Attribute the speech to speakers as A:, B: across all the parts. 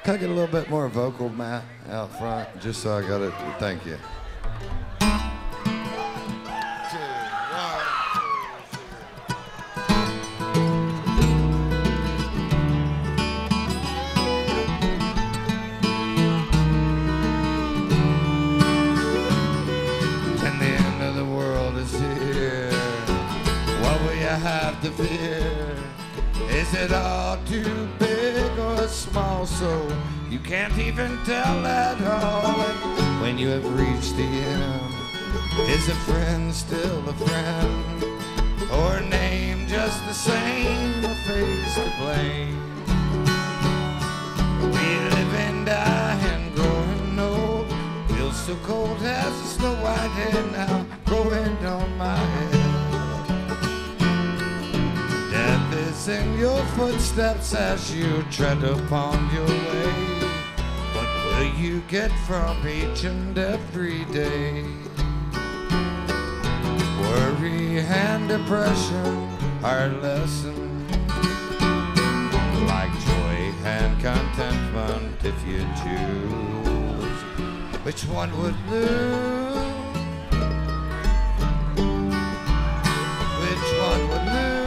A: Can I get a little bit more vocal, Matt, out front? Just so I got it. Thank you. And the end of the world is here. What will you have to fear? Is it all too big or small so you can't even tell at all? And when you have reached the end, is a friend still a friend? Or a name just the same, a face to blame? We live and die and growing old. Feels so cold as a snow white hair now growing on my head. Death is in your footsteps as you tread upon your way. What will you get from each and every day? Worry and depression are lessons, like joy and contentment if you choose. Which one would lose? Which one would lose?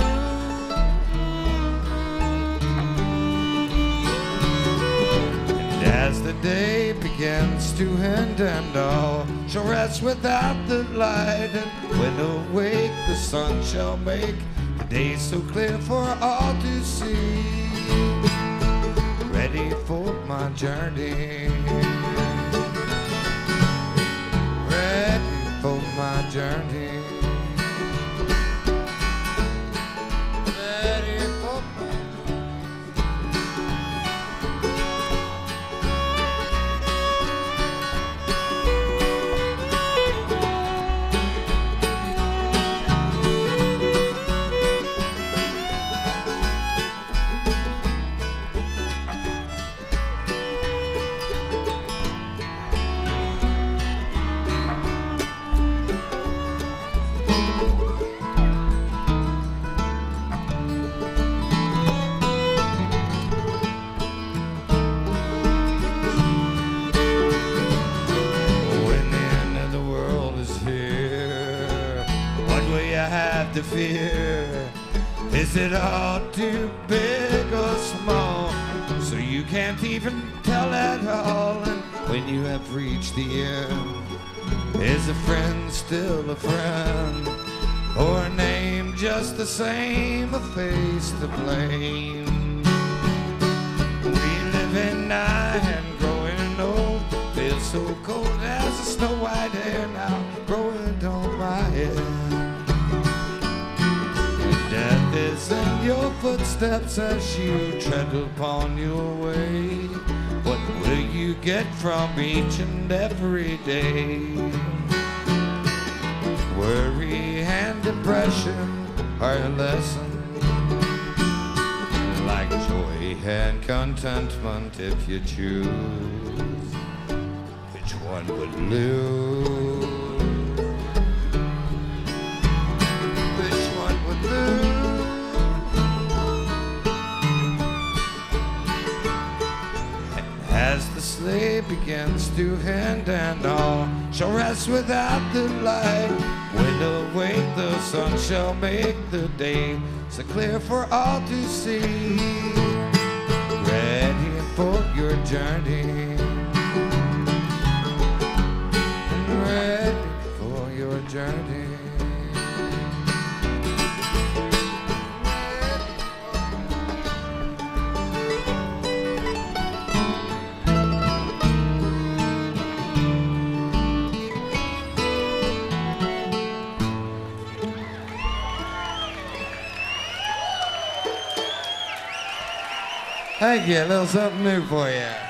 A: As the day begins to end and all shall rest without the light, and when awake the sun shall make the day so clear for all to see. Ready for my journey, ready for my journey. To fear, is it all too big or small so you can't even tell at all? And when you have reached the end, is a friend still a friend, or a name just the same, a face to blame? We live and die and growing old, feel so cold as the snow white hair now growing on my head. Death is in your footsteps as you tread upon your way. What will you get from each and every day? Worry and depression are a lesson, like joy and contentment if you choose. Which one would lose? Which one would lose? As the sleigh begins to end and all shall rest without the light, when awake the sun shall make the day so clear for all to see. Ready for your journey, ready for your journey. Thank you, a little something new for you.